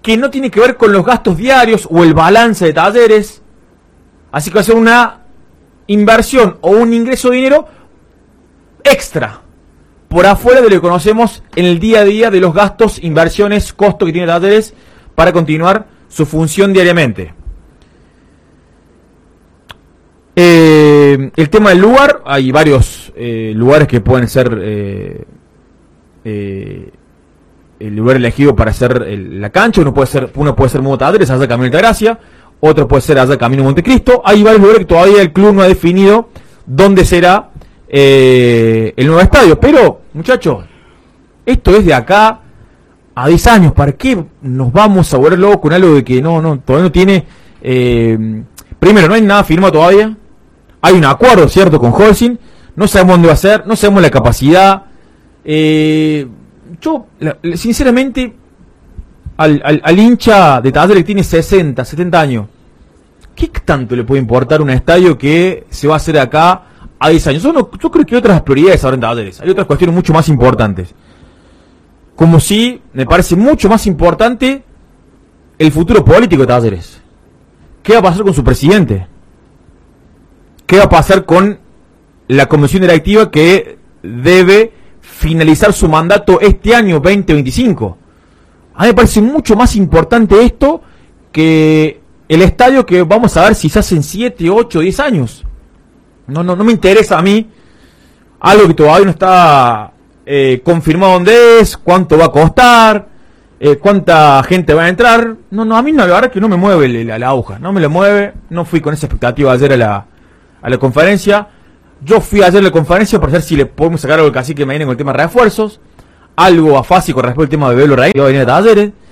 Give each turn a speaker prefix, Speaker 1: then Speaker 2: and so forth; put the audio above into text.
Speaker 1: que no tiene que ver con los gastos diarios o el balance de Talleres. Así que va a ser una inversión o un ingreso de dinero extra, por afuera de lo que conocemos en el día a día de los gastos, inversiones, costos que tiene Talleres para continuar su función diariamente. El tema del lugar, hay varios lugares que pueden ser el lugar elegido para hacer la cancha. Uno puede ser Mundo Talleres, allá Camino Altagracia, otro puede ser allá Camino Montecristo. Hay varios lugares que todavía el club no ha definido dónde será el nuevo estadio. Pero, muchachos, esto es de acá a 10 años. ¿Para qué nos vamos a volver locos con algo de que todavía no tiene? Primero, no hay nada firmado todavía. Hay un acuerdo, ¿cierto?, con Holcim. No sabemos dónde va a ser, no sabemos la capacidad. Yo, sinceramente, al hincha de Talleres que tiene 60, 70 años, ¿qué tanto le puede importar un estadio que se va a hacer acá a 10 años? Yo creo que hay otras prioridades ahora en Talleres. Hay otras cuestiones mucho más importantes. Como si me parece mucho más importante el futuro político de Talleres. ¿Qué va a pasar con su presidente? ¿Qué va a pasar con la comisión directiva que debe finalizar su mandato este año 2025? A mí me parece mucho más importante esto que el estadio, que vamos a ver si se hace en 7, 8, 10 años. No me interesa a mí algo que todavía no está confirmado dónde es, cuánto va a costar, cuánta gente va a entrar. A mí la verdad es que no me mueve la aguja, no me lo mueve. No fui con esa expectativa ayer a la conferencia. Yo fui ayer a la conferencia para ver si le podemos sacar algo al cacique Medina con el tema de refuerzos, algo afásico respecto al tema de Belo Rey, que va a venir a Talleres.